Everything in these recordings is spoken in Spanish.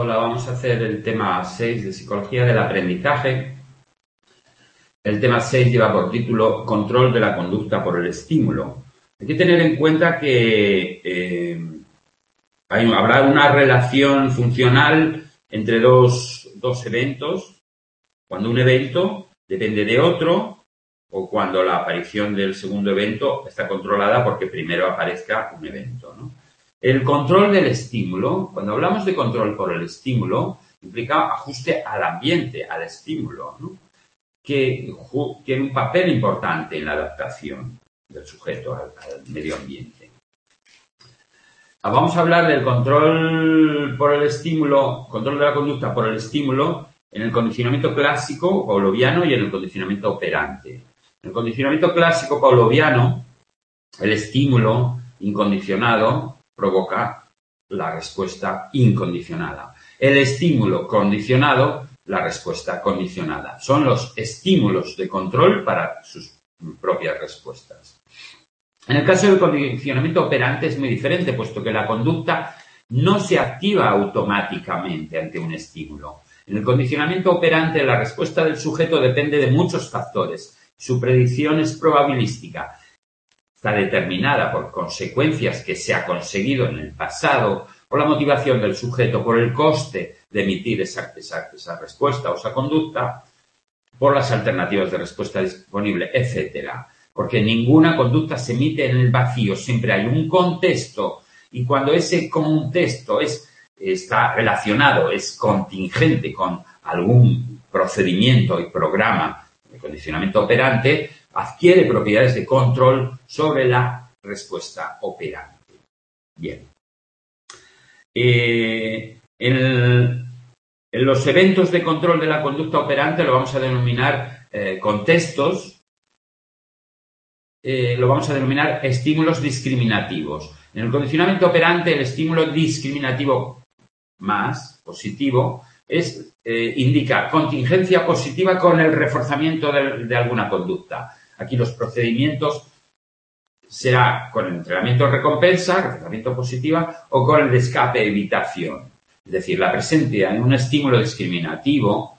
Hola, vamos a hacer el tema 6 de Psicología del Aprendizaje. El tema 6 lleva por título Control de la conducta por el estímulo. Hay que tener en cuenta que habrá una relación funcional entre dos eventos, cuando un evento depende de otro o cuando la aparición del segundo evento está controlada porque primero aparezca un evento, ¿no? El control del estímulo, cuando hablamos de control por el estímulo, implica ajuste al ambiente, al estímulo, ¿no? Que tiene un papel importante en la adaptación del sujeto al medio ambiente. Vamos a hablar del control por el estímulo, control de la conducta por el estímulo, en el condicionamiento clásico pavloviano y en el condicionamiento operante. En el condicionamiento clásico pavloviano, el estímulo incondicionado provoca la respuesta incondicionada. El estímulo condicionado, la respuesta condicionada. Son los estímulos de control para sus propias respuestas. En el caso del condicionamiento operante es muy diferente, puesto que la conducta no se activa automáticamente ante un estímulo. En el condicionamiento operante, la respuesta del sujeto depende de muchos factores. Su predicción es probabilística. Está determinada por consecuencias que se ha conseguido en el pasado, por la motivación del sujeto, por el coste de emitir esa respuesta o esa conducta, por las alternativas de respuesta disponible, etc. Porque ninguna conducta se emite en el vacío, siempre hay un contexto, y cuando ese contexto está relacionado, es contingente con algún procedimiento y programa de condicionamiento operante, adquiere propiedades de control sobre la respuesta operante. Bien. En los eventos de control de la conducta operante lo vamos a denominar contextos, lo vamos a denominar estímulos discriminativos. En el condicionamiento operante, el estímulo discriminativo más positivo indica contingencia positiva con el reforzamiento de alguna conducta. Aquí los procedimientos será con el entrenamiento recompensa, reforzamiento positiva, o con el escape evitación. Es decir, la presencia en un estímulo discriminativo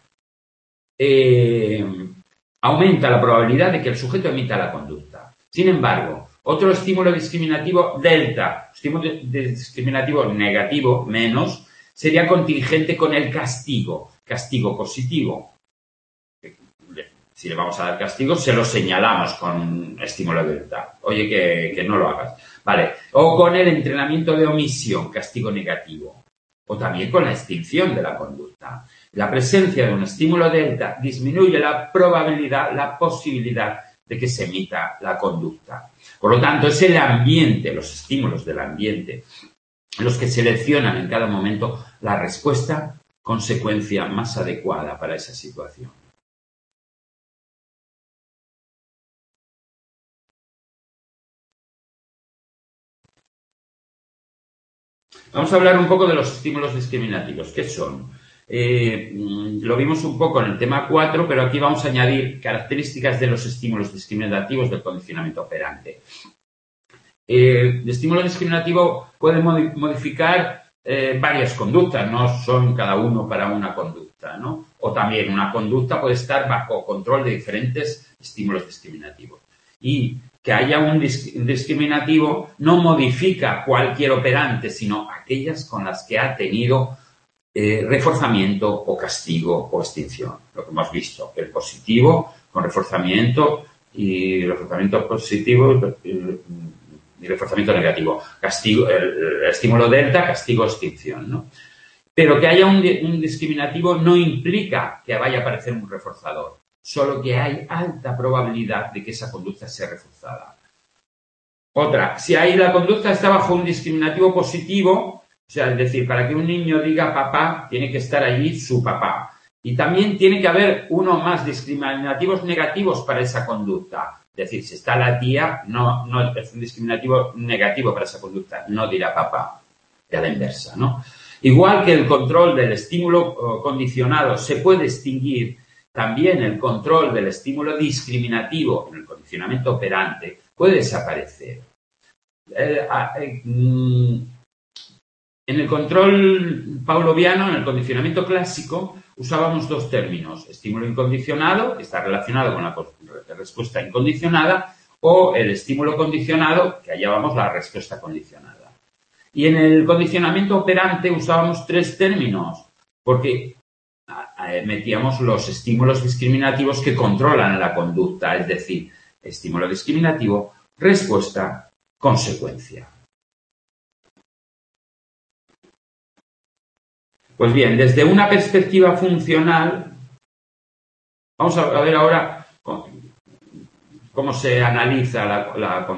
aumenta la probabilidad de que el sujeto emita la conducta. Sin embargo, otro estímulo discriminativo delta, estímulo discriminativo negativo, menos, sería contingente con el castigo positivo. Si le vamos a dar castigo, se lo señalamos con estímulo delta. Oye, que no lo hagas. Vale. O con el entrenamiento de omisión, castigo negativo. O también con la extinción de la conducta. La presencia de un estímulo delta disminuye la probabilidad, la posibilidad de que se emita la conducta. Por lo tanto, es el ambiente, los estímulos del ambiente, los que seleccionan en cada momento la respuesta, consecuencia más adecuada para esa situación. Vamos a hablar un poco de los estímulos discriminativos. ¿Qué son? Lo vimos un poco en el tema 4, pero aquí vamos a añadir características de los estímulos discriminativos del condicionamiento operante. El estímulo discriminativo puede modificar varias conductas, no son cada uno para una conducta, ¿no? O también una conducta puede estar bajo control de diferentes estímulos discriminativos. Y que haya un discriminativo no modifica cualquier operante, sino aquellas con las que ha tenido reforzamiento o castigo o extinción. Lo que hemos visto, el positivo con reforzamiento y reforzamiento positivo y reforzamiento negativo. Castigo, el estímulo delta, castigo, extinción, ¿no? Pero que haya un discriminativo no implica que vaya a aparecer un reforzador, solo que hay alta probabilidad de que esa conducta sea reforzada. Otra, si ahí la conducta está bajo un discriminativo positivo, o sea, es decir, para que un niño diga papá, tiene que estar allí su papá. Y también tiene que haber uno más discriminativos negativos para esa conducta. Es decir, si está la tía, no es un discriminativo negativo para esa conducta, no dirá papá, y a la inversa, ¿no? Igual que el control del estímulo condicionado se puede extinguir, también el control del estímulo discriminativo en el condicionamiento operante puede desaparecer. En el control pavloviano, en el condicionamiento clásico, usábamos dos términos: estímulo incondicionado, que está relacionado con la respuesta incondicionada, o el estímulo condicionado, que hallábamos la respuesta condicionada. Y en el condicionamiento operante usábamos tres términos, porque metíamos los estímulos discriminativos que controlan la conducta, es decir, estímulo discriminativo, respuesta, consecuencia. Pues bien, desde una perspectiva funcional, vamos a ver ahora cómo se analiza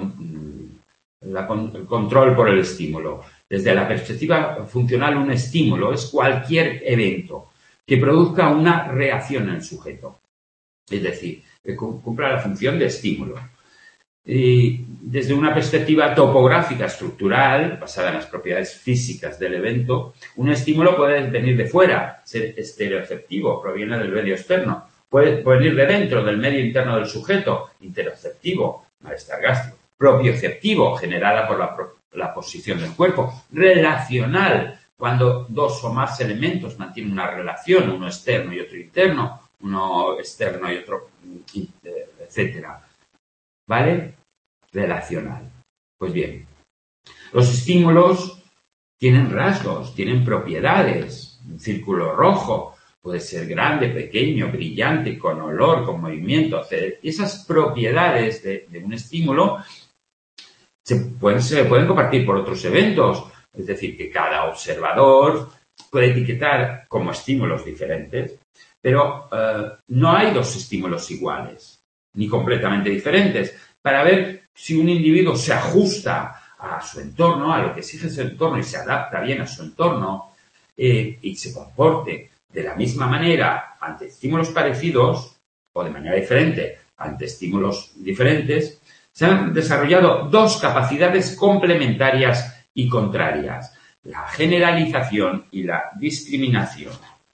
el control por el estímulo. Desde la perspectiva funcional, un estímulo es cualquier evento que produzca una reacción en el sujeto, es decir, que cumpla la función de estímulo. Y desde una perspectiva topográfica estructural, basada en las propiedades físicas del evento, un estímulo puede venir de fuera, ser estereoceptivo, proviene del medio externo. Puede venir de dentro, del medio interno del sujeto, interoceptivo, malestar gástrico. Propioceptivo, generada por la posición del cuerpo. Relacional, cuando dos o más elementos mantienen una relación, uno externo y otro interno, uno externo y otro, etcétera. ¿Vale? Relacional. Pues bien, los estímulos tienen rasgos, tienen propiedades. Un círculo rojo puede ser grande, pequeño, brillante, con olor, con movimiento, etc. Esas propiedades de un estímulo se pueden compartir por otros eventos. Es decir, que cada observador puede etiquetar como estímulos diferentes, pero no hay dos estímulos iguales ni completamente diferentes, para ver si un individuo se ajusta a su entorno, a lo que exige su entorno y se adapta bien a su entorno y se comporte de la misma manera ante estímulos parecidos o de manera diferente ante estímulos diferentes. Se han desarrollado dos capacidades complementarias y contrarias: la generalización y la discriminación.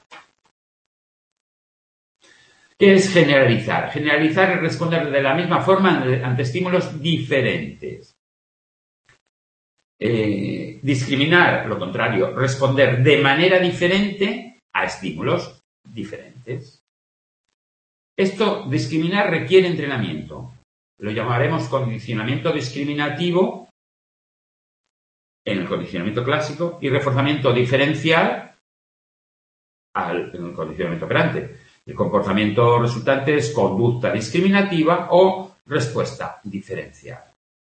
¿Qué es generalizar? Generalizar es responder de la misma forma ante estímulos diferentes. Discriminar, lo contrario, responder de manera diferente a estímulos diferentes. Esto, discriminar, requiere entrenamiento. Lo llamaremos condicionamiento discriminativo en el condicionamiento clásico y reforzamiento diferencial en el condicionamiento operante. El comportamiento resultante es conducta discriminativa o respuesta diferencial.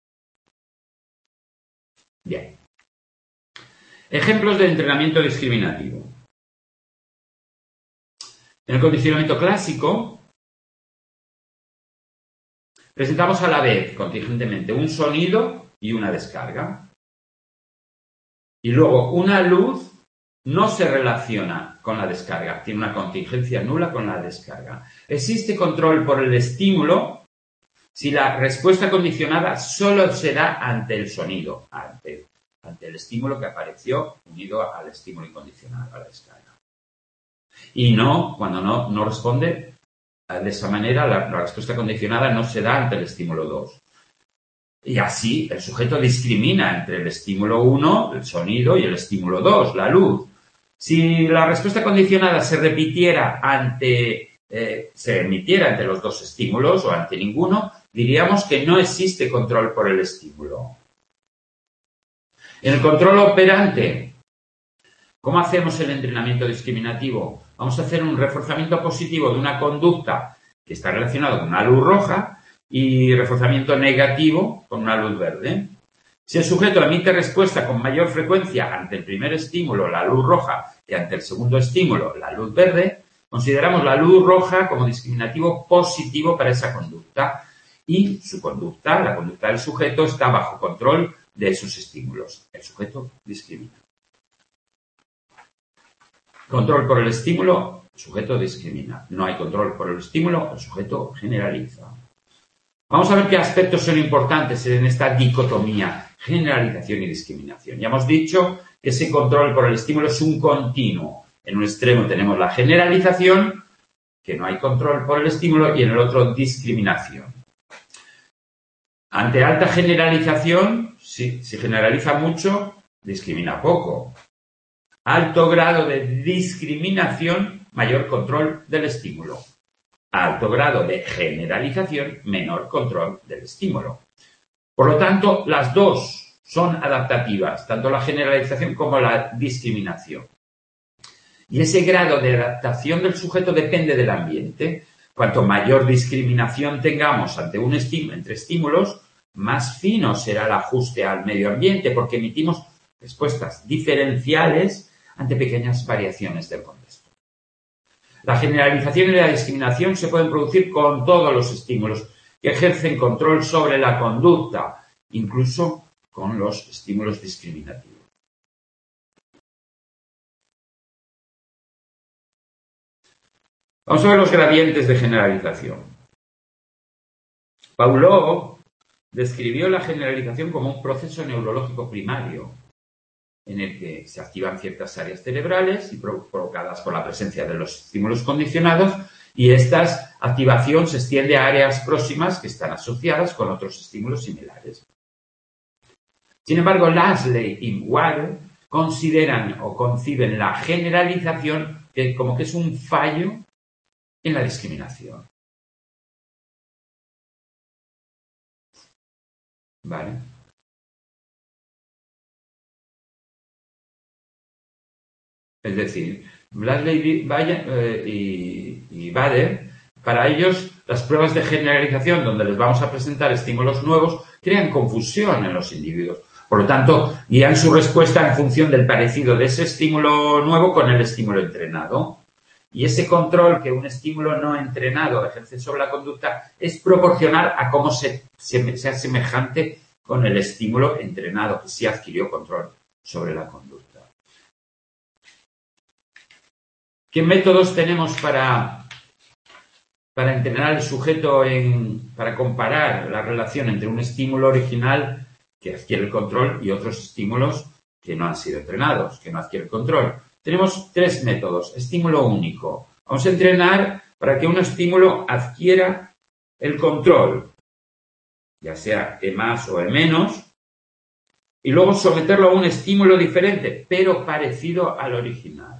Bien. Ejemplos de entrenamiento discriminativo. En el condicionamiento clásico, presentamos a la vez, contingentemente, un sonido y una descarga. Y luego, una luz no se relaciona con la descarga, tiene una contingencia nula con la descarga. Existe control por el estímulo si la respuesta condicionada solo se da ante el sonido, ante el estímulo que apareció unido al estímulo incondicional, a la descarga. Y no, cuando no responde de esa manera, la respuesta condicionada no se da ante el estímulo 2. Y así el sujeto discrimina entre el estímulo 1, el sonido, y el estímulo 2, la luz. Si la respuesta condicionada se emitiera ante los dos estímulos o ante ninguno, diríamos que no existe control por el estímulo. En el control operante, ¿cómo hacemos el entrenamiento discriminativo? Vamos a hacer un reforzamiento positivo de una conducta que está relacionada con una luz roja y reforzamiento negativo con una luz verde. Si el sujeto emite respuesta con mayor frecuencia ante el primer estímulo, la luz roja, y ante el segundo estímulo, la luz verde, consideramos la luz roja como discriminativo positivo para esa conducta y su conducta, la conducta del sujeto, está bajo control de esos estímulos. El sujeto discrimina. Control por el estímulo, el sujeto discrimina. No hay control por el estímulo, el sujeto generaliza. Vamos a ver qué aspectos son importantes en esta dicotomía, generalización y discriminación. Ya hemos dicho que ese control por el estímulo es un continuo. En un extremo tenemos la generalización, que no hay control por el estímulo, y en el otro discriminación. Ante alta generalización, si generaliza mucho, discrimina poco. Alto grado de discriminación, mayor control del estímulo. Alto grado de generalización, menor control del estímulo. Por lo tanto, las dos son adaptativas, tanto la generalización como la discriminación. Y ese grado de adaptación del sujeto depende del ambiente. Cuanto mayor discriminación tengamos entre estímulos, más fino será el ajuste al medio ambiente, porque emitimos respuestas diferenciales ante pequeñas variaciones del contexto. La generalización y la discriminación se pueden producir con todos los estímulos que ejercen control sobre la conducta, incluso con los estímulos discriminativos. Vamos a ver los gradientes de generalización. Pavlov describió la generalización como un proceso neurológico primario en el que se activan ciertas áreas cerebrales y provocadas por la presencia de los estímulos condicionados, y esta activación se extiende a áreas próximas que están asociadas con otros estímulos similares. Sin embargo, Lasley y Ware consideran o conciben la generalización como que es un fallo en la discriminación. ¿Vale? Es decir, Lasley y Bader, para ellos, las pruebas de generalización donde les vamos a presentar estímulos nuevos crean confusión en los individuos. Por lo tanto, guían su respuesta en función del parecido de ese estímulo nuevo con el estímulo entrenado. Y ese control que un estímulo no entrenado ejerce sobre la conducta es proporcional a cómo sea semejante con el estímulo entrenado, que sí adquirió control sobre la conducta. ¿Qué métodos tenemos para entrenar al sujeto para comparar la relación entre un estímulo original que adquiere el control y otros estímulos que no han sido entrenados, que no adquieren control? Tenemos tres métodos. Estímulo único. Vamos a entrenar para que un estímulo adquiera el control, ya sea E más o E menos, y luego someterlo a un estímulo diferente, pero parecido al original.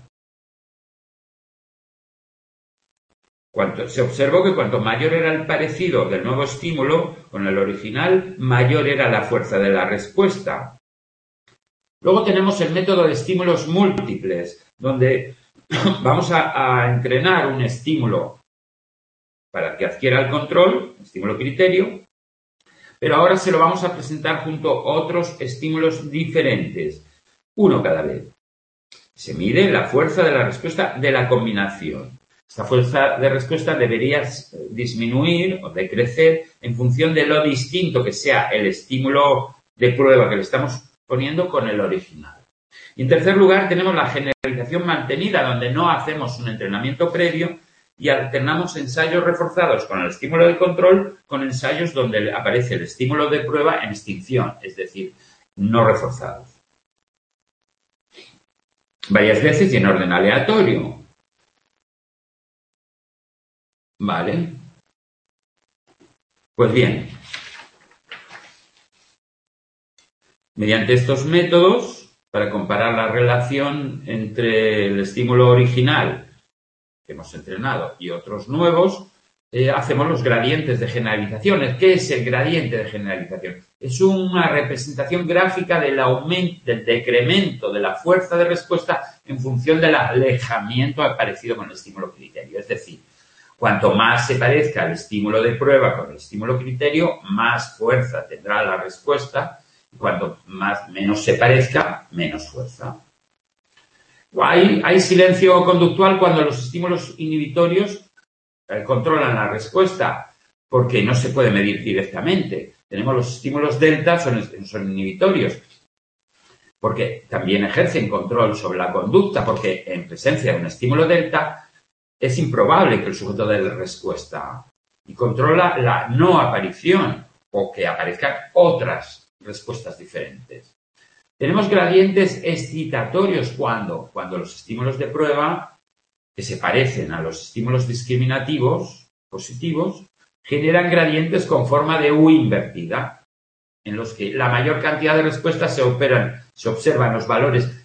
Se observó que cuanto mayor era el parecido del nuevo estímulo con el original, mayor era la fuerza de la respuesta. Luego tenemos el método de estímulos múltiples, donde vamos a entrenar un estímulo para que adquiera el control, estímulo criterio, pero ahora se lo vamos a presentar junto a otros estímulos diferentes, uno cada vez. Se mide la fuerza de la respuesta de la combinación. Esta fuerza de respuesta debería disminuir o decrecer en función de lo distinto que sea el estímulo de prueba que le estamos poniendo con el original. Y en tercer lugar tenemos la generalización mantenida, donde no hacemos un entrenamiento previo y alternamos ensayos reforzados con el estímulo de control con ensayos donde aparece el estímulo de prueba en extinción, es decir, no reforzados. Varias veces y en orden aleatorio. ¿Vale? Pues bien, mediante estos métodos, para comparar la relación entre el estímulo original que hemos entrenado y otros nuevos, hacemos los gradientes de generalización. ¿Qué es el gradiente de generalización? Es una representación gráfica del decremento de la fuerza de respuesta en función del alejamiento parecido con el estímulo criterio. Es decir, cuanto más se parezca el estímulo de prueba con el estímulo criterio, más fuerza tendrá la respuesta. Y cuanto menos se parezca, menos fuerza. Hay silencio conductual cuando los estímulos inhibitorios controlan la respuesta, porque no se puede medir directamente. Tenemos los estímulos delta, son inhibitorios, porque también ejercen control sobre la conducta, porque en presencia de un estímulo delta es improbable que el sujeto dé respuesta y controla la no aparición o que aparezcan otras respuestas diferentes. Tenemos gradientes excitatorios cuando los estímulos de prueba, que se parecen a los estímulos discriminativos positivos, generan gradientes con forma de U invertida, en los que la mayor cantidad de respuestas se observan los valores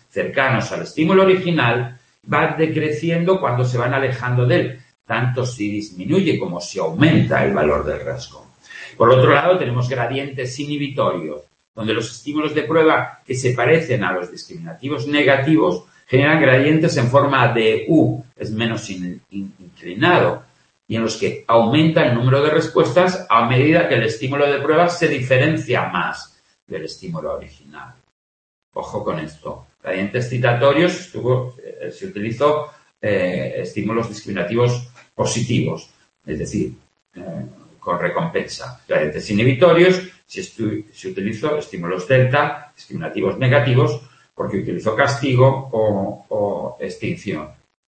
cercanos al estímulo original, va decreciendo cuando se van alejando de él, tanto si disminuye como si aumenta el valor del rasgo. Por otro lado, tenemos gradientes inhibitorios, donde los estímulos de prueba que se parecen a los discriminativos negativos generan gradientes en forma de U, es menos inclinado, y en los que aumenta el número de respuestas a medida que el estímulo de prueba se diferencia más del estímulo original. Ojo con esto. Gradientes citatorios se utilizó estímulos discriminativos positivos, es decir, con recompensa. Gradientes inhibitorios se utilizó estímulos delta, discriminativos negativos, porque utilizó castigo o extinción.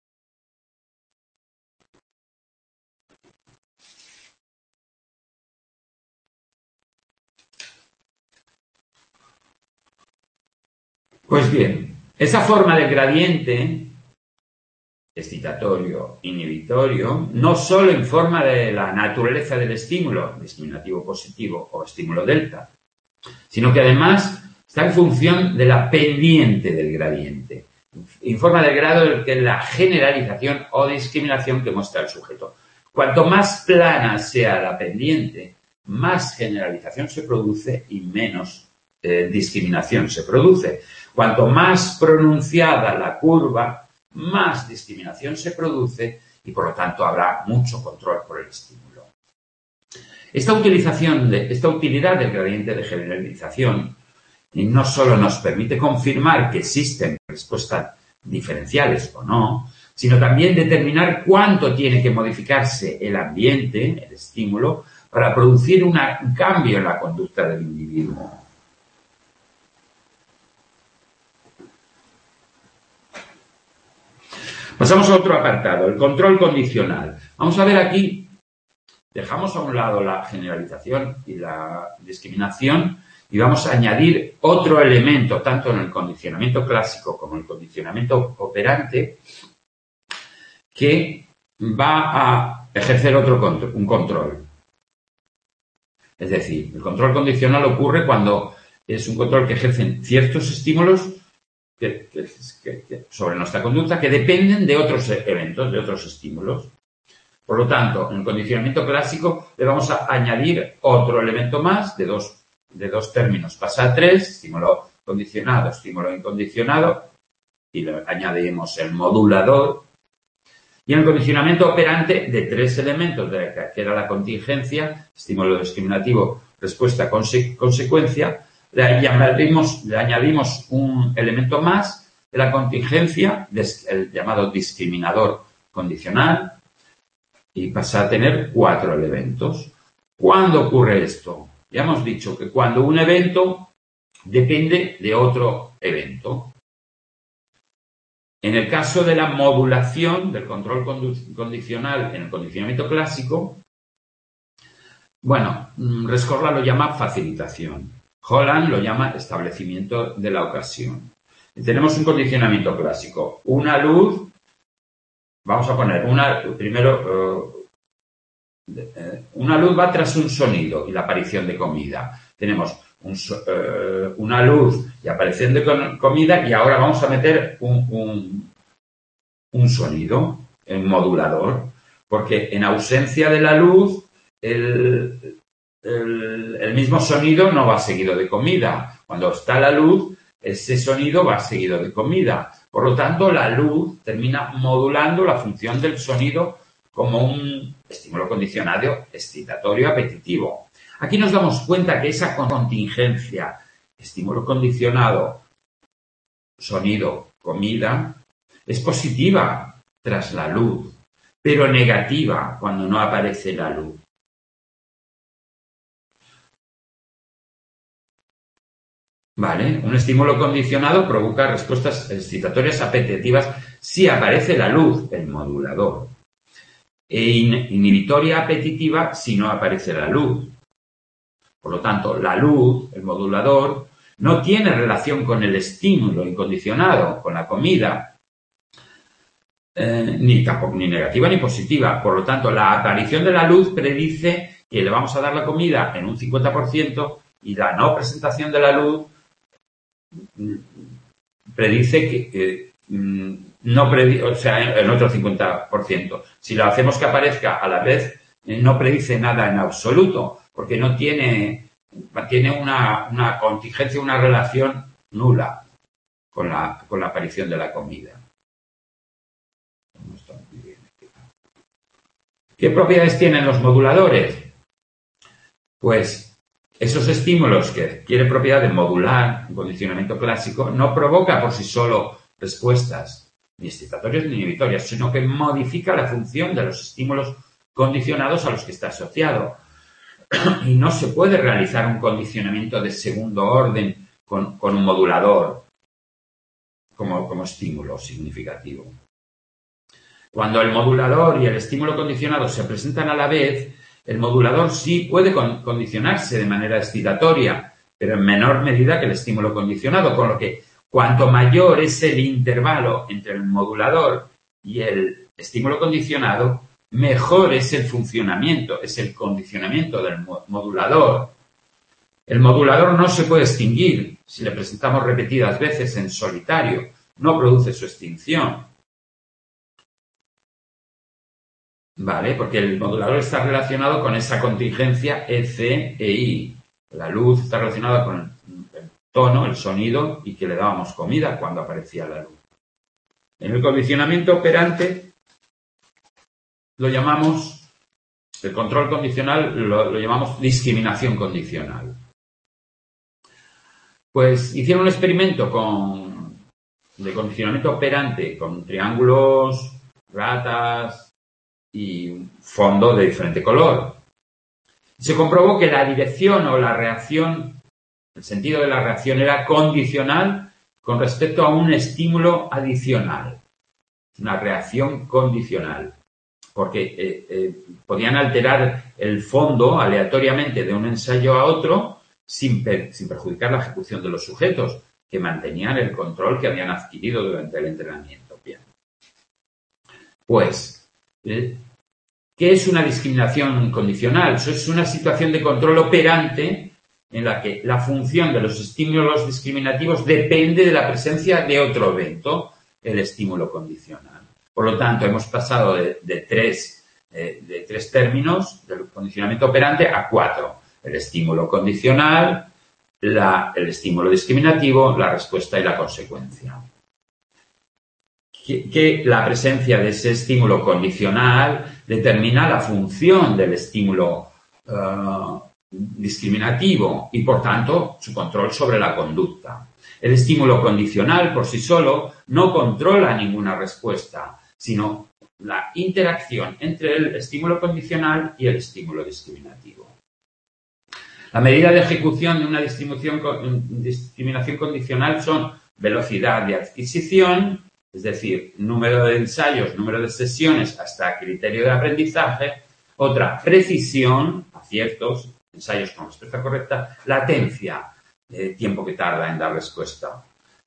Pues bien, esa forma de gradiente excitatorio, inhibitorio, no solo informa de la naturaleza del estímulo, discriminativo positivo o estímulo delta, sino que además está en función de la pendiente del gradiente. Informa del grado de la generalización o discriminación que muestra el sujeto. Cuanto más plana sea la pendiente, más generalización se produce y menos discriminación se produce. Cuanto más pronunciada la curva, más discriminación se produce y por lo tanto habrá mucho control por el estímulo. Esta utilidad del gradiente de generalización no solo nos permite confirmar que existen respuestas diferenciales o no, sino también determinar cuánto tiene que modificarse el ambiente, el estímulo, para producir un cambio en la conducta del individuo. Pasamos a otro apartado, el control condicional. Vamos a ver aquí, dejamos a un lado la generalización y la discriminación y vamos a añadir otro elemento, tanto en el condicionamiento clásico como en el condicionamiento operante, que va a ejercer un control. Es decir, el control condicional ocurre cuando es un control que ejercen ciertos estímulos sobre nuestra conducta que dependen de otros eventos, de otros estímulos. Por lo tanto, en el condicionamiento clásico le vamos a añadir otro elemento más de dos términos. Pasa a 3, estímulo condicionado, estímulo incondicionado, y le añadimos el modulador. Y en el condicionamiento operante de 3 elementos, que era la contingencia, estímulo discriminativo, respuesta, consecuencia, le añadimos un elemento más de la contingencia, el llamado discriminador condicional, y pasa a tener 4 elementos. ¿Cuándo ocurre esto? Ya hemos dicho que cuando un evento depende de otro evento. En el caso de la modulación del control condicional en el condicionamiento clásico, Rescorla lo llama facilitación. Holland lo llama establecimiento de la ocasión. Y tenemos un condicionamiento clásico. Una luz, vamos a poner una luz va tras un sonido y la aparición de comida. Tenemos una luz y aparición de comida y ahora vamos a meter un sonido, un modulador, porque en ausencia de la luz el mismo sonido no va seguido de comida. Cuando está la luz, ese sonido va seguido de comida. Por lo tanto, la luz termina modulando la función del sonido como un estímulo condicionado excitatorio apetitivo. Aquí nos damos cuenta que esa contingencia, estímulo condicionado, sonido, comida, es positiva tras la luz, pero negativa cuando no aparece la luz. ¿Vale? Un estímulo condicionado provoca respuestas excitatorias apetitivas si aparece la luz, el modulador. E inhibitoria apetitiva si no aparece la luz. Por lo tanto, la luz, el modulador, no tiene relación con el estímulo incondicionado, con la comida, ni negativa ni positiva. Por lo tanto, la aparición de la luz predice que le vamos a dar la comida en un 50% y la no presentación de la luz predice que no predice, o sea, en otro 50%. Si lo hacemos que aparezca a la vez, no predice nada en absoluto, porque no tiene una contingencia, una relación nula con la aparición de la comida. ¿Qué propiedades tienen los moduladores? Pues esos estímulos que tienen propiedad de modular, un condicionamiento clásico, no provoca por sí solo respuestas ni excitatorias ni inhibitorias, sino que modifica la función de los estímulos condicionados a los que está asociado. Y no se puede realizar un condicionamiento de segundo orden con un modulador como estímulo significativo. Cuando el modulador y el estímulo condicionado se presentan a la vez, el modulador sí puede condicionarse de manera excitatoria, pero en menor medida que el estímulo condicionado, con lo que cuanto mayor es el intervalo entre el modulador y el estímulo condicionado, mejor es el funcionamiento, es el condicionamiento del modulador. El modulador no se puede extinguir si le presentamos repetidas veces en solitario, no produce su extinción. ¿Vale? Porque el modulador está relacionado con esa contingencia EC e I. La luz está relacionada con el tono, el sonido y que le dábamos comida cuando aparecía la luz. En el condicionamiento operante lo llamamos, el control condicional lo llamamos discriminación condicional. Pues hicieron un experimento de condicionamiento operante con triángulos, ratas y un fondo de diferente color. Se comprobó que la dirección o la reacción, el sentido de la reacción era condicional con respecto a un estímulo adicional. Una reacción condicional. Porque podían alterar el fondo aleatoriamente de un ensayo a otro sin perjudicar la ejecución de los sujetos, que mantenían el control que habían adquirido durante el entrenamiento. Bien. Pues, ¿qué es una discriminación condicional? Eso es una situación de control operante en la que la función de los estímulos discriminativos depende de la presencia de otro evento, el estímulo condicional. Por lo tanto, hemos pasado de tres términos del condicionamiento operante a 4. El estímulo condicional, el estímulo discriminativo, la respuesta y la consecuencia. Que la presencia de ese estímulo condicional determina la función del estímulo discriminativo y, por tanto, su control sobre la conducta. El estímulo condicional, por sí solo, no controla ninguna respuesta, sino la interacción entre el estímulo condicional y el estímulo discriminativo. La medida de ejecución de una discriminación condicional son velocidad de adquisición, es decir, número de ensayos, número de sesiones hasta criterio de aprendizaje. Otra, precisión, aciertos, ensayos con respuesta correcta. Latencia, tiempo que tarda en dar respuesta.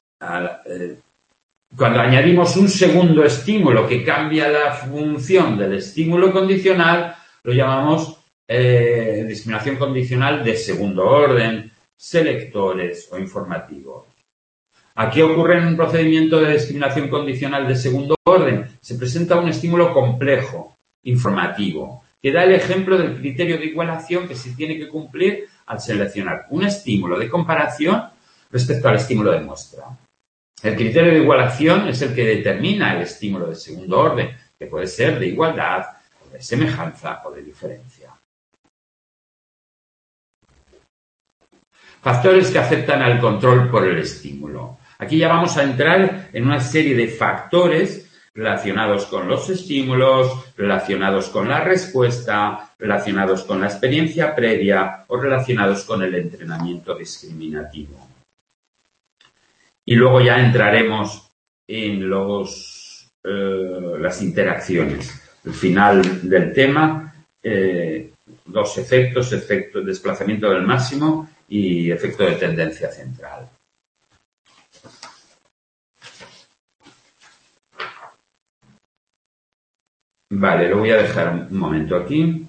Cuando añadimos un segundo estímulo que cambia la función del estímulo condicional, lo llamamos discriminación condicional de segundo orden, selectores o informativos. Aquí ocurre en un procedimiento de discriminación condicional de segundo orden. Se presenta un estímulo complejo, informativo, que da el ejemplo del criterio de igualación que se tiene que cumplir al seleccionar un estímulo de comparación respecto al estímulo de muestra. El criterio de igualación es el que determina el estímulo de segundo orden, que puede ser de igualdad, de semejanza o de diferencia. Factores que afectan al control por el estímulo. Aquí ya vamos a entrar en una serie de factores relacionados con los estímulos, relacionados con la respuesta, relacionados con la experiencia previa o relacionados con el entrenamiento discriminativo. Y luego ya entraremos en las interacciones. El final del tema, dos efectos, efecto de desplazamiento del máximo y efecto de tendencia central. Vale, lo voy a dejar un momento aquí.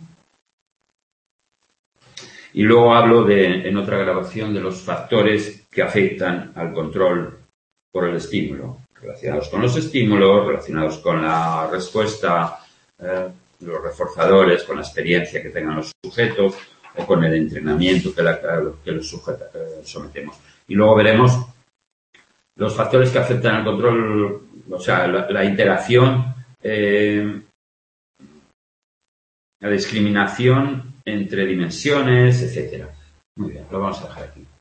Y luego hablo en otra grabación de los factores que afectan al control por el estímulo, relacionados con los estímulos, relacionados con la respuesta, los reforzadores, con la experiencia que tengan los sujetos o con el entrenamiento que los sometemos. Y luego veremos los factores que afectan al control, o sea, la interacción, la discriminación entre dimensiones, etcétera. Muy bien, lo vamos a dejar aquí.